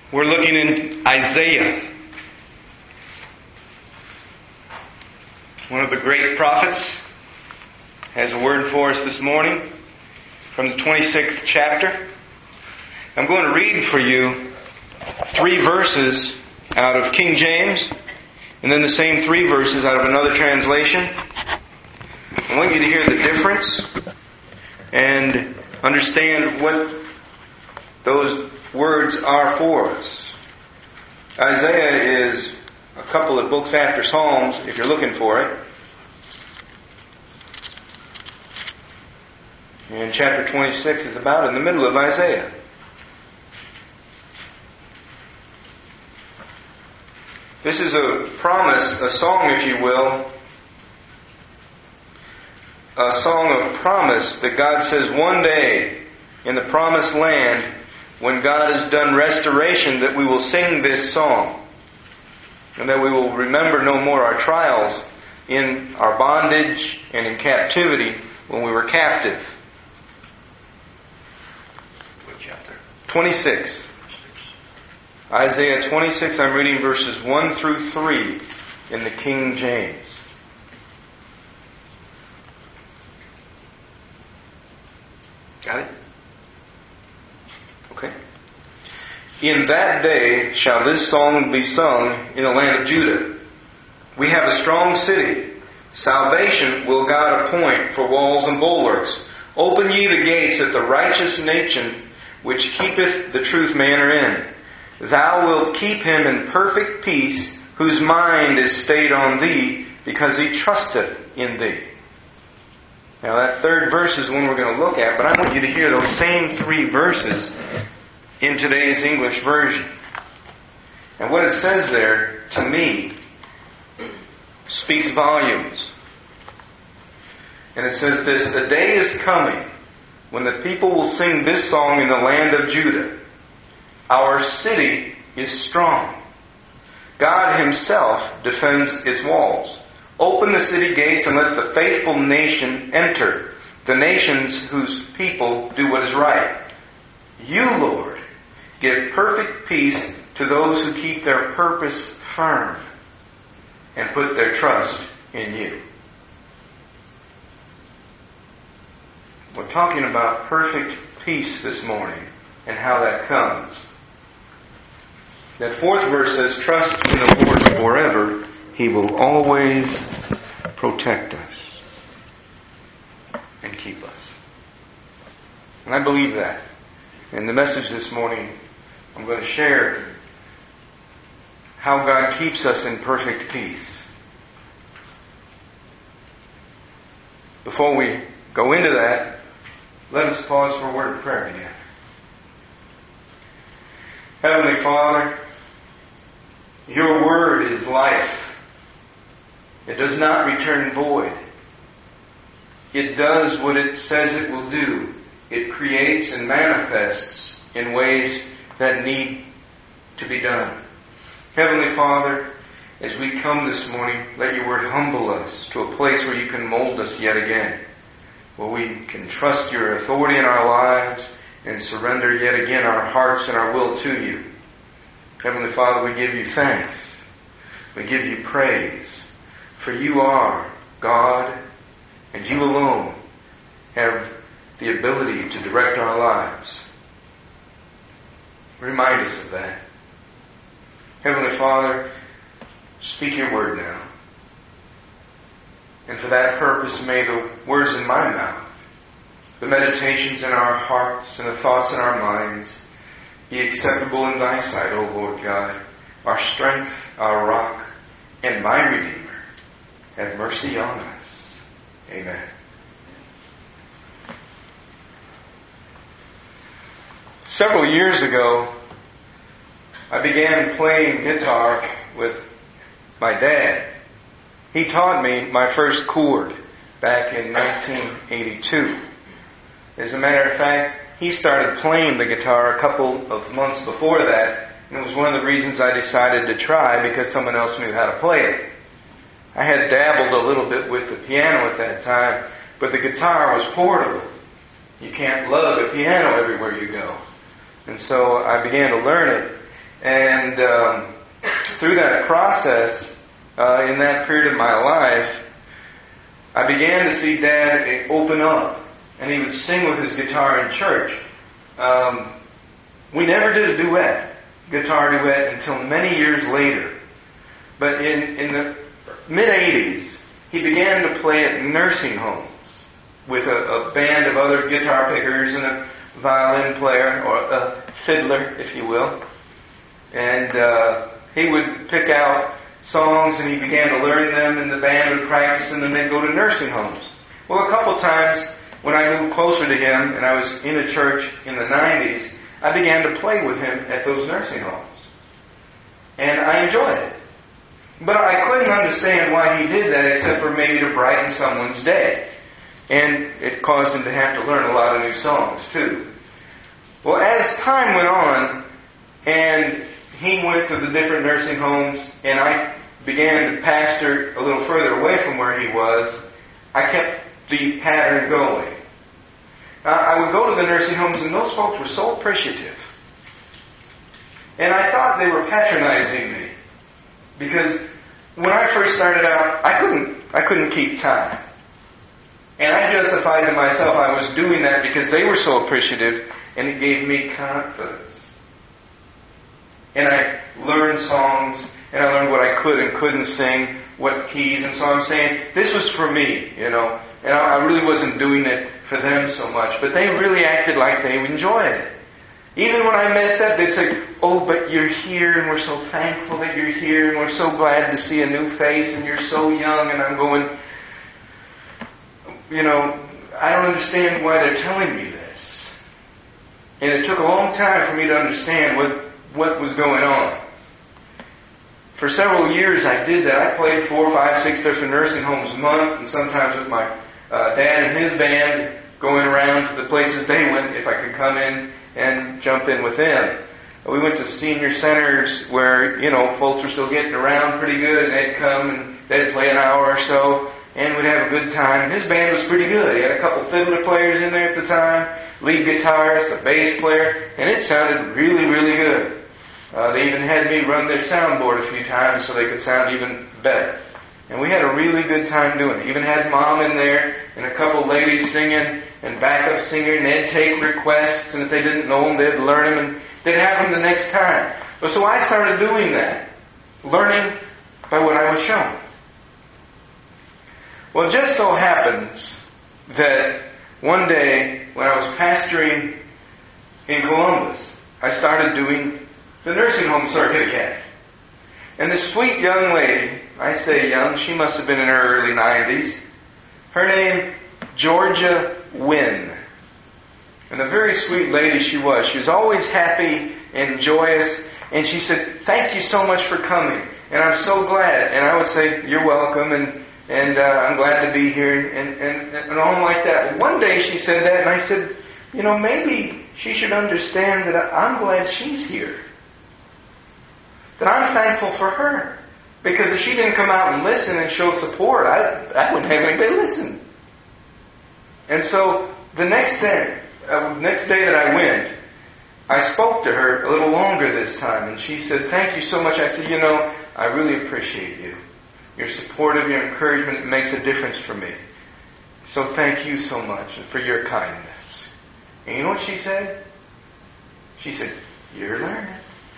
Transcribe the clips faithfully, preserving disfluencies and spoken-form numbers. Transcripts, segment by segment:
We're looking in Isaiah, one of the great prophets, has a word for us this morning from the twenty-sixth chapter. I'm going to read for you three verses out of King James, and then the same three verses out of another translation. I want you to hear the difference and understand what those words are for us. Isaiah is a couple of books after Psalms, if you're looking for it. And chapter twenty-six is about in the middle of Isaiah. This is a promise, a song, if you will, a song of promise that God says one day in the promised land, when God has done restoration, that we will sing this song. And that we will remember no more our trials in our bondage and in captivity when we were captive. What chapter? twenty-six. Isaiah twenty-six, I'm reading verses one through three in the King James. Got it? Okay. In that day shall this song be sung in the land of Judah. We have a strong city. Salvation will God appoint for walls and bulwarks. Open ye the gates that the righteous nation which keepeth the truth may enter in. Thou wilt keep him in perfect peace, whose mind is stayed on thee, because he trusteth in thee. Now that third verse is one we're going to look at, but I want you to hear those same three verses in today's English version. And what it says there, to me, speaks volumes. And it says this: the day is coming when the people will sing this song in the land of Judah. Our city is strong. God himself defends its walls. Open the city gates and let the faithful nation enter, the nations whose people do what is right. You, Lord, give perfect peace to those who keep their purpose firm and put their trust in you. We're talking about perfect peace this morning and how that comes. That fourth verse says, trust in the Lord forever. He will always protect us and keep us. And I believe that. In the message this morning, I'm going to share how God keeps us in perfect peace. Before we go into that, let us pause for a word of prayer together. Heavenly Father, your word is life. It does not return void. It does what it says it will do. It creates and manifests in ways that need to be done. Heavenly Father, as we come this morning, let your word humble us to a place where you can mold us yet again, where we can trust your authority in our lives and surrender yet again our hearts and our will to you. Heavenly Father, we give you thanks. We give you praise. For you are God, and you alone have the ability to direct our lives. Remind us of that. Heavenly Father, speak your word now. And for that purpose, may the words in my mouth, the meditations in our hearts, and the thoughts in our minds be acceptable in thy sight, O Lord God, our strength, our rock, and my Redeemer. Have mercy on us. Amen. Several years ago, I began playing guitar with my dad. He taught me my first chord back in nineteen eighty-two. As a matter of fact, he started playing the guitar a couple of months before that, and it was one of the reasons I decided to try, because someone else knew how to play it. I had dabbled a little bit with the piano at that time, but the guitar was portable. You can't lug a piano everywhere you go. And so I began to learn it. And um, through that process, uh, in that period of my life, I began to see Dad open up, and he would sing with his guitar in church. Um, we never did a duet, guitar duet, until many years later. But in, in the mid-eighties, he began to play at nursing homes with a, a band of other guitar pickers and a violin player, or a fiddler, if you will. And uh, he would pick out songs, and he began to learn them, and the band would practice them, and they'd go to nursing homes. Well, a couple times when I moved closer to him, and I was in a church in the nineties, I began to play with him at those nursing homes. And I enjoyed it. But I couldn't understand why he did that, except for maybe to brighten someone's day. And it caused him to have to learn a lot of new songs, too. Well, as time went on, and he went to the different nursing homes, and I began to pastor a little further away from where he was, I kept the pattern going. Uh, I would go to the nursing homes, and those folks were so appreciative. And I thought they were patronizing me. Because when I first started out, I couldn't, I couldn't keep time. And I justified to myself I was doing that because they were so appreciative, and it gave me confidence. And I learned songs, and I learned what I could and couldn't sing, what keys, and so I'm saying, this was for me, you know. And I really wasn't doing it for them so much, but they really acted like they enjoyed it. Even when I messed up, they'd say, oh, but you're here, and we're so thankful that you're here, and we're so glad to see a new face, and you're so young, and I'm going, you know, I don't understand why they're telling me this. And it took a long time for me to understand what, what was going on. For several years I did that. I played four, five, six different nursing homes a month, and sometimes with my uh, dad and his band, going around to the places they went, if I could come in and jump in with them. We went to senior centers where, you know, folks were still getting around pretty good, and they'd come and they'd play an hour or so, and we'd have a good time. His band was pretty good. He had a couple fiddler players in there at the time, lead guitarist, a bass player, and it sounded really, really good. Uh, they even had me run their soundboard a few times so they could sound even better. And we had a really good time doing it. Even had Mom in there and a couple ladies singing and backup singer, and they'd take requests, and if they didn't know them, they'd learn them, and they'd have them the next time. But so I started doing that, learning by what I was shown. Well, it just so happens that one day when I was pastoring in Columbus, I started doing the nursing home circuit again. And this sweet young lady, I say young, she must have been in her early nineties. Her name, Georgia Wynn. And a very sweet lady she was. She was always happy and joyous. And she said, thank you so much for coming. And I'm so glad. And I would say, you're welcome. And, and uh, I'm glad to be here. And, and, and all like that. But one day she said that, and I said, you know, maybe she should understand that I'm glad she's here. That I'm thankful for her. Because if she didn't come out and listen and show support, I, I wouldn't have anybody listen. And so the next day, uh, next day that I went, I spoke to her a little longer this time. And she said, thank you so much. I said, you know, I really appreciate you. Your support, your encouragement, it makes a difference for me. So thank you so much for your kindness. And you know what she said? She said, you're learning.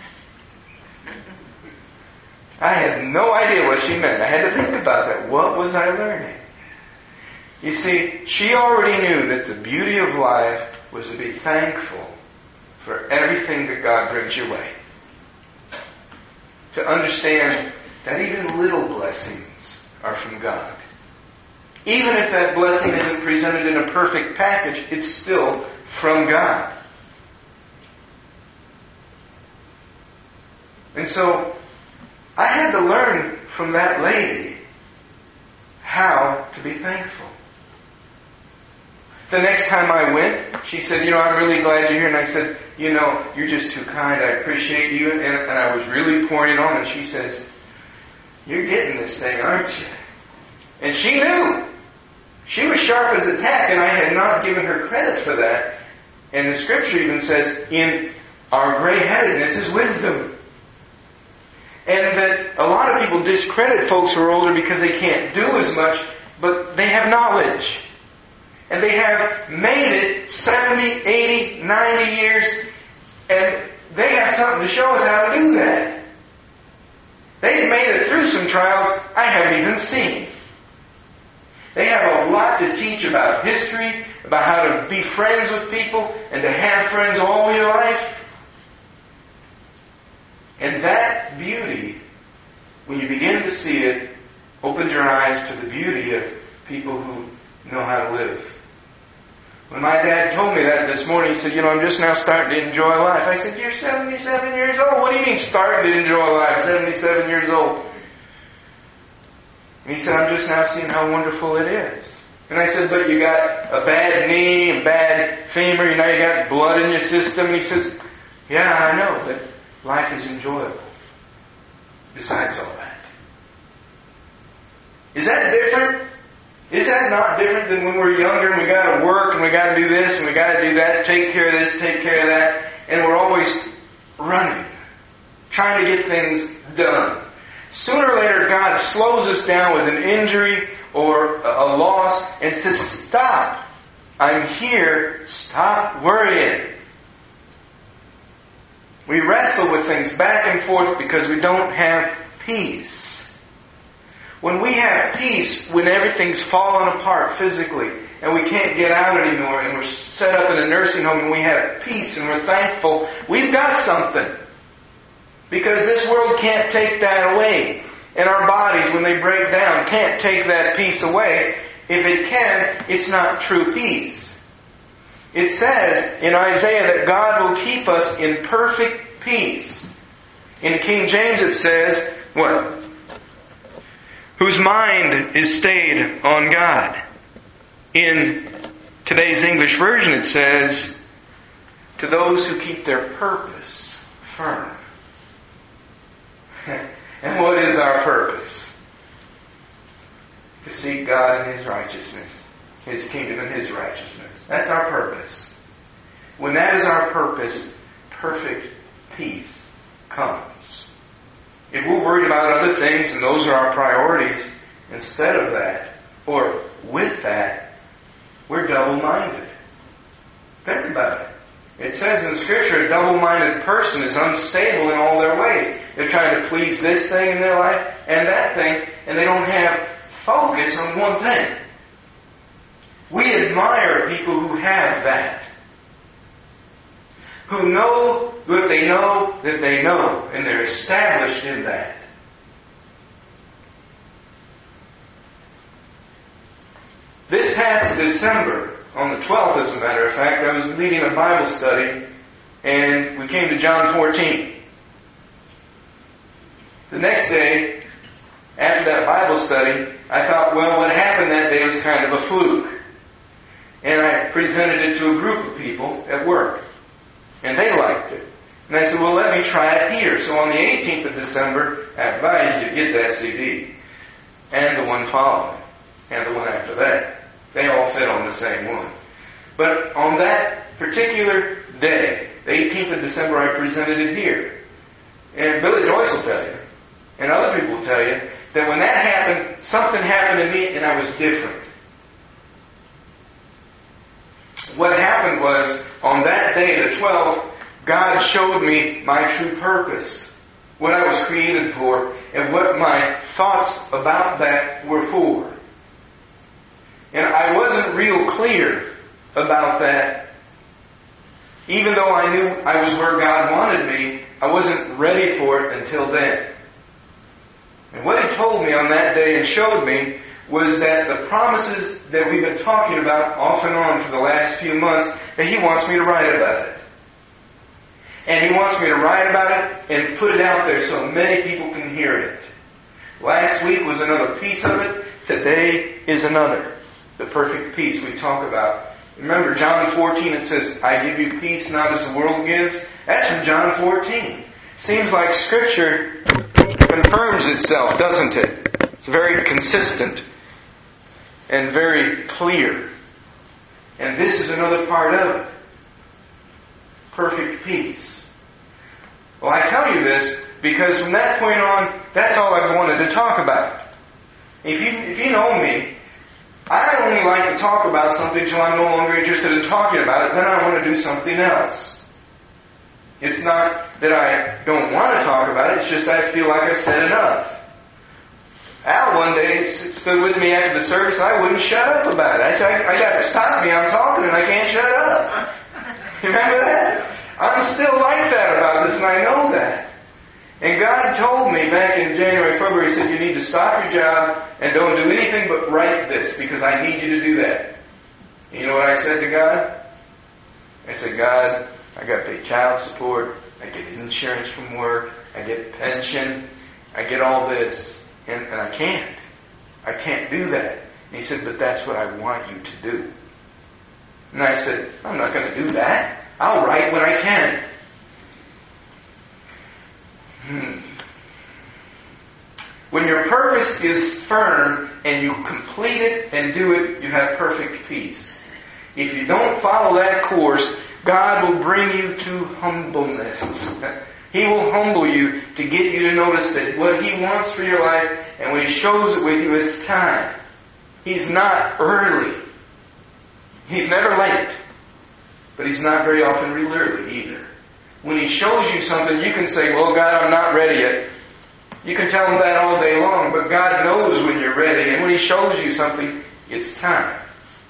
I had no idea what she meant. I had to think about that. What was I learning? You see, she already knew that the beauty of life was to be thankful for everything that God brings your way. To understand that even little blessings are from God. Even if that blessing isn't presented in a perfect package, it's still from God. And so, I had to learn from that lady how to be thankful. The next time I went, she said, you know, I'm really glad you're here. And I said, you know, you're just too kind. I appreciate you. And, and I was really pouring it on. And she says, you're getting this thing, aren't you? And she knew. She was sharp as a tack, and I had not given her credit for that. And the scripture even says, in our gray-headedness is wisdom. And that a lot of people discredit folks who are older because they can't do as much, but they have knowledge. And they have made it seventy, eighty, ninety years, and they have something to show us how to do that. They've made it through some trials I haven't even seen. They have a lot to teach about history, about how to be friends with people, and to have friends all your life. And that beauty, when you begin to see it, opens your eyes to the beauty of people who know how to live. When my dad told me that this morning, he said, you know, I'm just now starting to enjoy life. I said, you're seventy-seven years old. What do you mean starting to enjoy life? seventy-seven years old. And he said, I'm just now seeing how wonderful it is. And I said, but you got a bad knee, a bad femur, you know, you got blood in your system. And he says, yeah, I know, but life is enjoyable. Besides all that. Is that different? Is that not different than when we're younger and we got to work and we got to do this and we got to do that, take care of this, take care of that, and we're always running, trying to get things done. Sooner or later, God slows us down with an injury or a loss and says, stop. I'm here. Stop worrying. We wrestle with things back and forth because we don't have peace. When we have peace, when everything's fallen apart physically and we can't get out anymore and we're set up in a nursing home and we have peace and we're thankful, we've got something. Because this world can't take that away. And our bodies, when they break down, can't take that peace away. If it can, it's not true peace. It says in Isaiah that God will keep us in perfect peace. In King James it says, what? Whose mind is stayed on God. In today's English version it says, to those who keep their purpose firm. And what is our purpose? To seek God and His righteousness. His kingdom and His righteousness. That's our purpose. When that is our purpose, perfect peace comes. If we're worried about other things and those are our priorities, instead of that, or with that, we're double-minded. Think about it. It says in Scripture, a double-minded person is unstable in all their ways. They're trying to please this thing in their life and that thing, and they don't have focus on one thing. We admire people who have that. Who know that they know that they know, and they're established in that. This past December, on the twelfth as a matter of fact, I was leading a Bible study, and we came to John fourteen. The next day, after that Bible study, I thought, well, what happened that day was kind of a fluke. And I presented it to a group of people at work. And they liked it. And I said, well, let me try it here. So on the eighteenth of December, I advised you to get that C D. And the one following. And the one after that. They all fit on the same one. But on that particular day, the eighteenth of December, I presented it here. And Billy Joyce will tell you, and other people will tell you, that when that happened, something happened to me and I was different. What happened was, on that day, the twelfth, God showed me my true purpose, what I was created for, and what my thoughts about that were for. And I wasn't real clear about that. Even though I knew I was where God wanted me, I wasn't ready for it until then. And what He told me on that day and showed me was that the promises that we've been talking about off and on for the last few months, that He wants me to write about it. And He wants me to write about it and put it out there so many people can hear it. Last week was another piece of it. Today is another. The perfect peace we talk about. Remember John fourteen, it says, I give you peace not as the world gives. That's from John fourteen. Seems like Scripture confirms itself, doesn't it? It's very consistent and very clear. And this is another part of it. Perfect peace. Well, I tell you this because from that point on, that's all I've wanted to talk about. If you, if you know me, I only like to talk about something until I'm no longer interested in talking about it. Then I want to do something else. It's not that I don't want to talk about it. It's just I feel like I've said enough. Al one day stood with me after the service. I wouldn't shut up about it. I said, I, I got to stop me. I'm talking and I can't shut up. You remember that? I'm still like that about this, and I know that. And God told me back in January, February, He said, you need to stop your job and don't do anything but write this, because I need you to do that. And you know what I said to God? I said, God, I got to pay child support, I get insurance from work, I get pension, I get all this, and, and I can't. I can't do that. And He said, but that's what I want you to do. And I said, I'm not going to do that. I'll write when I can. Hmm. When your purpose is firm and you complete it and do it, you have perfect peace. If you don't follow that course, God will bring you to humbleness. He will humble you to get you to notice that what He wants for your life, and when He shows it with you, it's time. He's not early. He's never late. But He's not very often real early either. When He shows you something, you can say, well, God, I'm not ready yet. You can tell Him that all day long, but God knows when you're ready. And when He shows you something, it's time.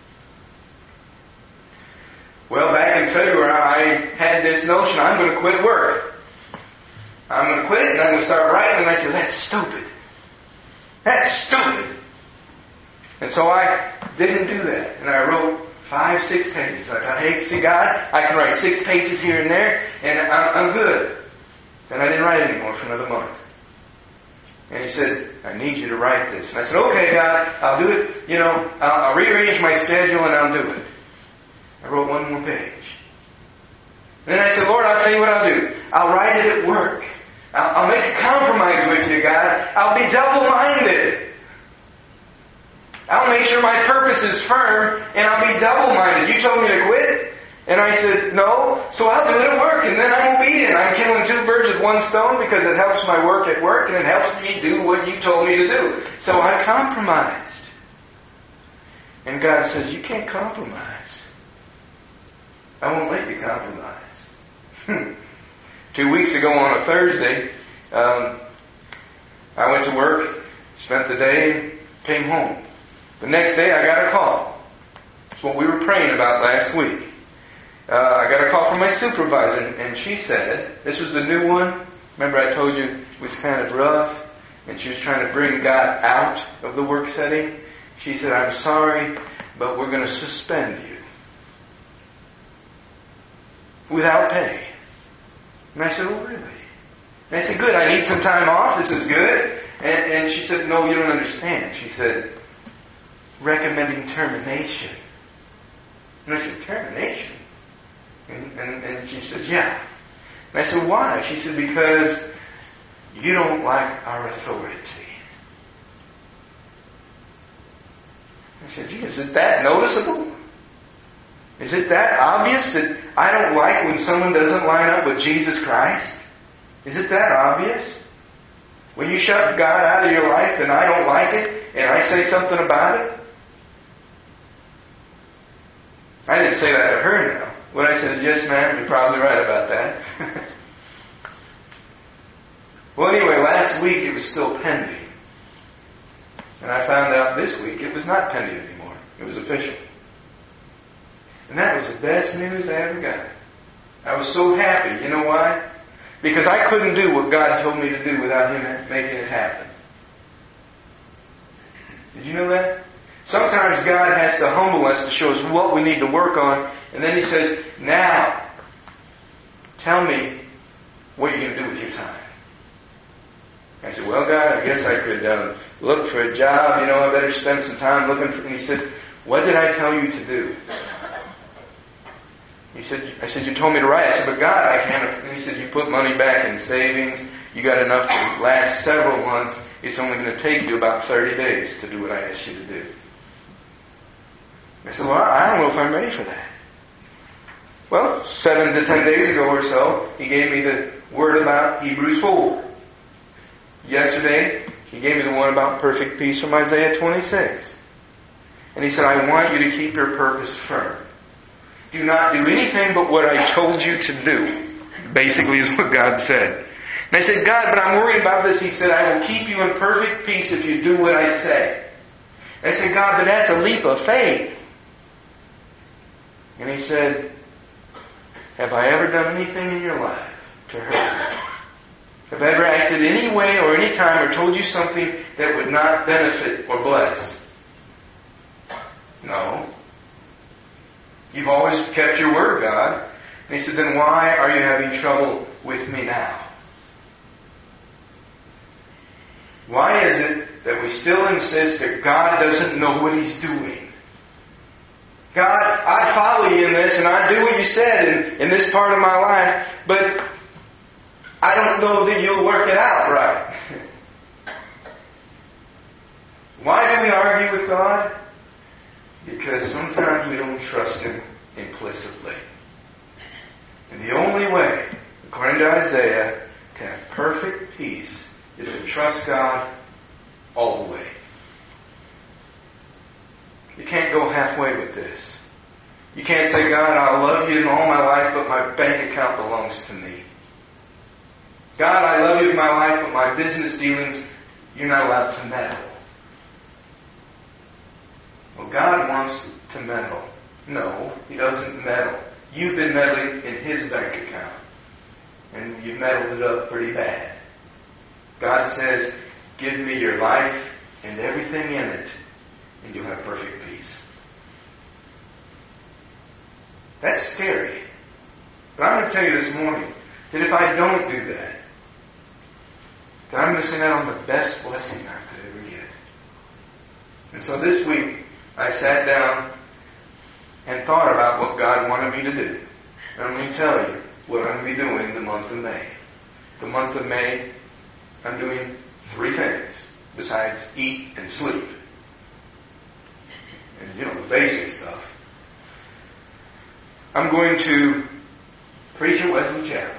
Well, back in February, I had this notion, I'm going to quit work. I'm going to quit it, and I'm going to start writing. And I said, that's stupid. That's stupid. And so I didn't do that. And I wrote five, six pages. I thought, hey, see, God, I can write six pages here and there, and I'm, I'm good. And I didn't write anymore for another month. And He said, I need you to write this. And I said, okay, God, I'll do it. You know, I'll, I'll rearrange my schedule and I'll do it. I wrote one more page. And then I said, Lord, I'll tell you what I'll do. I'll write it at work. I'll, I'll make a compromise with you, God. I'll be double-minded. I'll make sure my purpose is firm, and I'll be double-minded. You told me to quit? And I said, no, so I'll do it at work, and then I'm obedient. I'm killing two birds with one stone because it helps my work at work, and it helps me do what you told me to do. So I compromised. And God says, you can't compromise. I won't let you compromise. Two weeks ago on a Thursday, um, I went to work, spent the day, came home. The next day I got a call. It's what we were praying about last week. Uh, I got a call from my supervisor, and, and she said, this was the new one. Remember I told you it was kind of rough, and she was trying to bring God out of the work setting. She said, I'm sorry, but we're going to suspend you. Without pay. And I said, oh really? And I said, good, I need some time off, this is good. And, and she said, no, you don't understand. She said, recommending termination. And I said, termination? And, and, and she said, yeah. And I said, why? She said, because you don't like our authority. I said, gee, is it that noticeable? Is it that obvious that I don't like when someone doesn't line up with Jesus Christ? Is it that obvious? When you shut God out of your life and I don't like it, and I say something about it? I didn't say that to her now. When I said, yes ma'am, you're probably right about that. Well anyway, last week it was still pending. And I found out this week it was not pending anymore. It was official. And that was the best news I ever got. I was so happy. You know why? Because I couldn't do what God told me to do without Him making it happen. Did you know that? Sometimes God has to humble us to show us what we need to work on. And then He says, now, tell me what you're going to do with your time. I said, well, God, I guess I could um, look for a job. You know, I better spend some time looking for... And He said, what did I tell you to do? He said, I said, you told me to write. I said, but God, I can't. And He said, you put money back in savings. You got enough to last several months. It's only going to take you about thirty days to do what I asked you to do. I said, well, I don't know if I'm ready for that. Well, seven to ten days ago or so, He gave me the word about Hebrews four. yesterday, he gave me the one about perfect peace from Isaiah twenty-six. And he said, I want you to keep your purpose firm. Do not do anything but what I told you to do. Basically is what God said. And I said, God, but I'm worried about this. He said, I will keep you in perfect peace if you do what I say. And I said, God, but that's a leap of faith. And he said, have I ever done anything in your life to hurt you? Have I ever acted any way or any time or told you something that would not benefit or bless? No. You've always kept your word, God. And he said, then why are you having trouble with me now? Why is it that we still insist that God doesn't know what He's doing? God, I follow you in this and I do what you said in, in this part of my life, but I don't know that you'll work it out right. Why do we argue with God? Because sometimes we don't trust Him implicitly. And the only way, according to Isaiah, to have perfect peace is to trust God all the way. You can't go halfway with this. You can't say, God, I love you in all my life, but my bank account belongs to me. God, I love you in my life, but my business dealings, you're not allowed to meddle. Well, God wants to meddle. No, He doesn't meddle. You've been meddling in His bank account. And you've meddled it up pretty bad. God says, give me your life and everything in it, and you'll have perfect peace. That's scary. But I'm going to tell you this morning that if I don't do that, that I'm missing out on the best blessing I could ever get. And so this week, I sat down and thought about what God wanted me to do. And I'm going to tell you what I'm going to be doing the month of May. The month of May, I'm doing three things besides eat and sleep. And you know, the basic stuff. I'm going to preach at Wesley Chapel.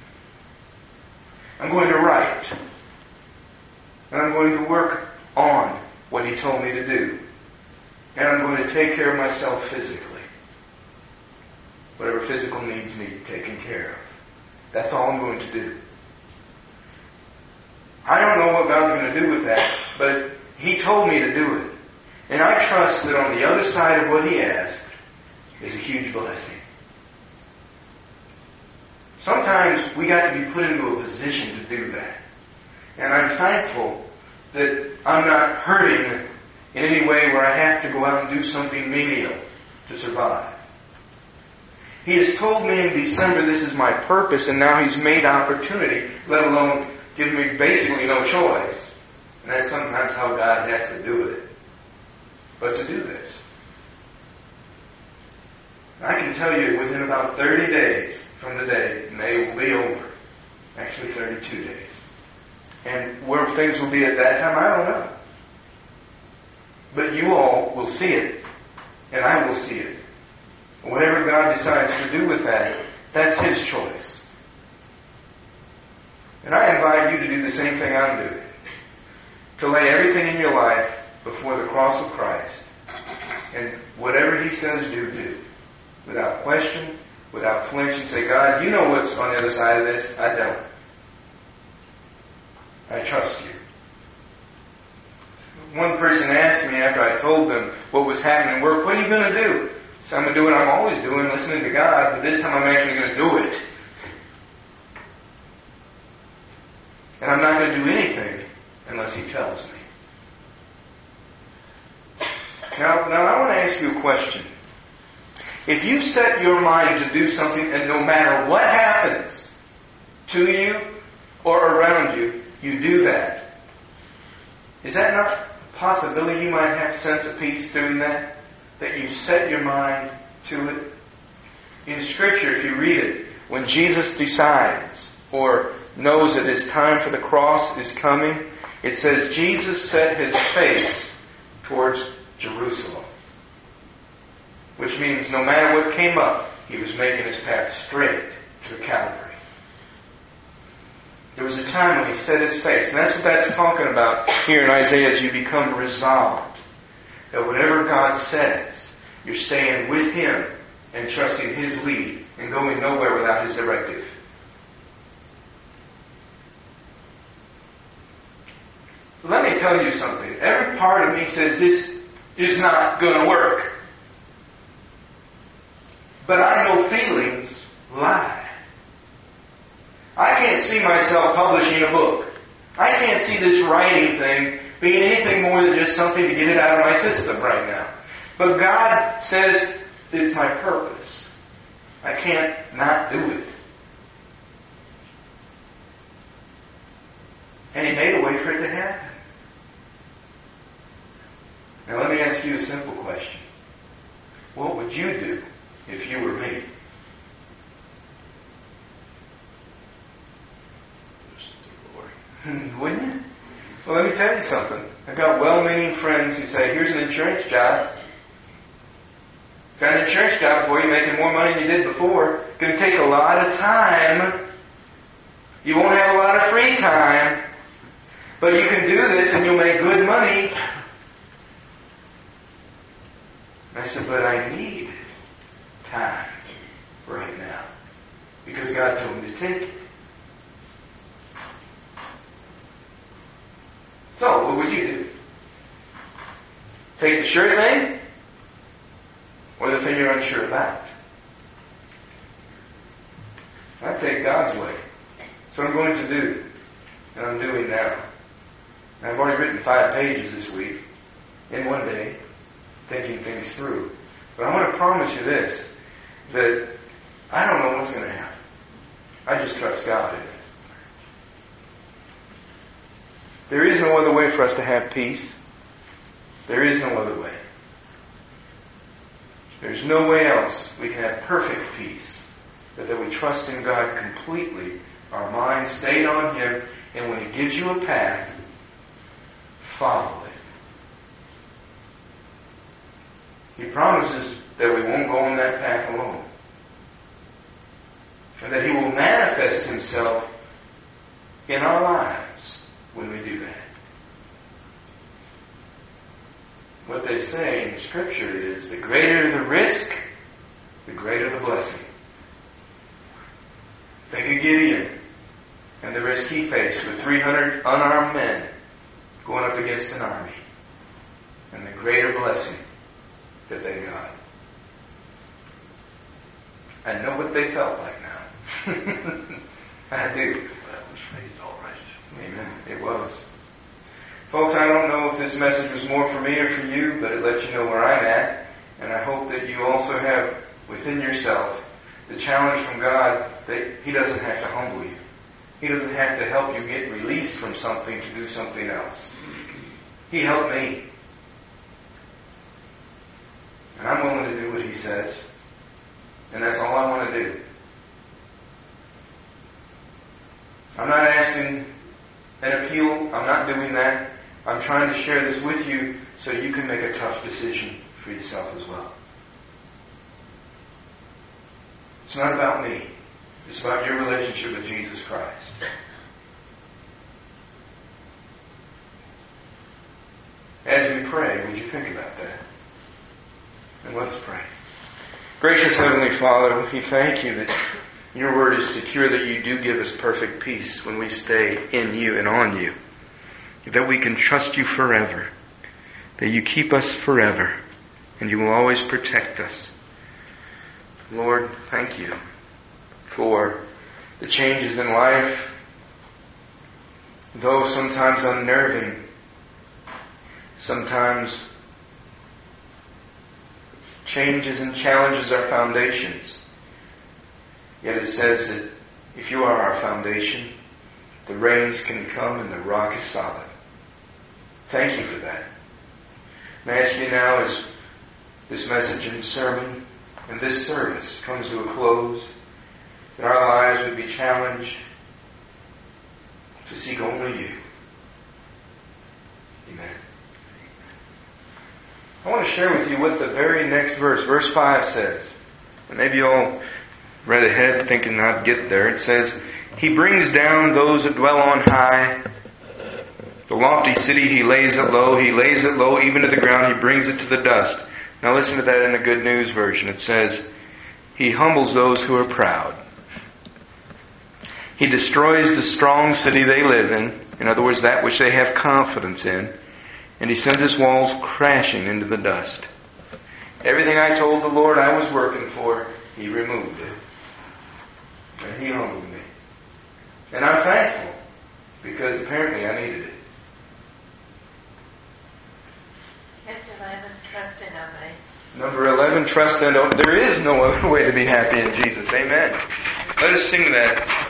I'm going to write. And I'm going to work on what He told me to do. And I'm going to take care of myself physically. Whatever physical needs need taken care of. That's all I'm going to do. I don't know what God's going to do with that, but He told me to do it. And I trust that on the other side of what He asked is a huge blessing. Sometimes we got to be put into a position to do that. And I'm thankful that I'm not hurting in any way where I have to go out and do something menial to survive. He has told me in December this is my purpose, and now He's made opportunity, let alone give me basically no choice. And that's sometimes how God has to do it. But to do this. I can tell you within about thirty days from today, May will be over. Actually thirty-two days. And where things will be at that time, I don't know. But you all will see it. And I will see it. Whatever God decides to do with that, that's His choice. And I invite you to do the same thing I'm doing. To lay everything in your life before the cross of Christ. And whatever He says do, do. Without question, without flinch, and say, God, you know what's on the other side of this. I don't. I trust you. One person asked me after I told them what was happening at work, what are you going to do? So I'm going to do what I'm always doing, listening to God, but this time I'm actually going to do it. And I'm not going to do anything unless He tells me. Now, now I want to ask you a question. If you set your mind to do something and no matter what happens to you or around you, you do that. Is that not a possibility you might have a sense of peace doing that? That you set your mind to it? In Scripture, if you read it, when Jesus decides or knows that His time for the cross is coming, it says Jesus set His face towards Jerusalem. Which means no matter what came up, He was making His path straight to Calvary. There was a time when he set his face. And that's what that's talking about here in Isaiah, as you become resolved that whatever God says, you're staying with Him and trusting His lead and going nowhere without His directive. Let me tell you something. Every part of me says this is not going to work. But I know feelings lie. I can't see myself publishing a book. I can't see this writing thing being anything more than just something to get it out of my system right now. But God says it's my purpose. I can't not do it. And He made a way for it to happen. Now let me ask you a simple question. What would you do if you were me? Wouldn't you? Well, let me tell you something. I've got well-meaning friends who say, here's an insurance job. Got an insurance job for you, making more money than you did before. Going to take a lot of time. You won't have a lot of free time. But you can do this and you'll make good money. I said, but I need time right now. Because God told me to take it. So, what would you do? Take the sure thing? Or the thing you're unsure about? I'd take God's way. So I'm going to do. And I'm doing now. I've already written five pages this week. In one day. Thinking things through. But I want to promise you this. That I don't know what's going to happen. I just trust God in it. There is no other way for us to have peace. There is no other way. There's no way else we can have perfect peace. But that we trust in God completely. Our mind stayed on Him. And when He gives you a path, follow it. He promises that we won't go on that path alone. And that He will manifest Himself in our lives when we do that. What they say in Scripture is, the greater the risk, the greater the blessing. Think of Gideon and the risk he faced with three hundred unarmed men going up against an army. And the greater blessing that they got. I know what they felt like now. I do. That was faith, all right. Amen. It was. Folks, I don't know if this message was more for me or for you, but it lets you know where I'm at. And I hope that you also have within yourself the challenge from God that He doesn't have to humble you. He doesn't have to help you get released from something to do something else. He helped me. And I'm willing to do what He says. And that's all I want to do. I'm not asking an appeal. I'm not doing that. I'm trying to share this with you so you can make a tough decision for yourself as well. It's not about me. It's about your relationship with Jesus Christ. As we pray, would you think about that? And let's pray. Gracious Heavenly Father, we thank You that Your word is secure, that You do give us perfect peace when we stay in You and on You. That we can trust You forever. That You keep us forever. And You will always protect us. Lord, thank You for the changes in life, though sometimes unnerving, sometimes changes and challenges our foundations. Yet it says that if You are our foundation, the rains can come and the rock is solid. Thank You for that. And I ask You now, as this message and sermon and this service comes to a close, that our lives would be challenged to seek only You. Amen. I want to share with you what the very next verse, verse five says. And maybe you all read ahead thinking I'd get there. It says, He brings down those that dwell on high. The lofty city He lays it low. He lays it low even to the ground. He brings it to the dust. Now listen to that in the Good News version. It says, He humbles those who are proud. He destroys the strong city they live in. In other words, that which they have confidence in. And He sends His walls crashing into the dust. Everything I told the Lord I was working for, He removed it. And He humbled me. And I'm thankful, because apparently I needed it. Chapter eleven, trust and obey. Number eleven, trust and obey. There is no other way to be happy in Jesus. Amen. Let us sing that.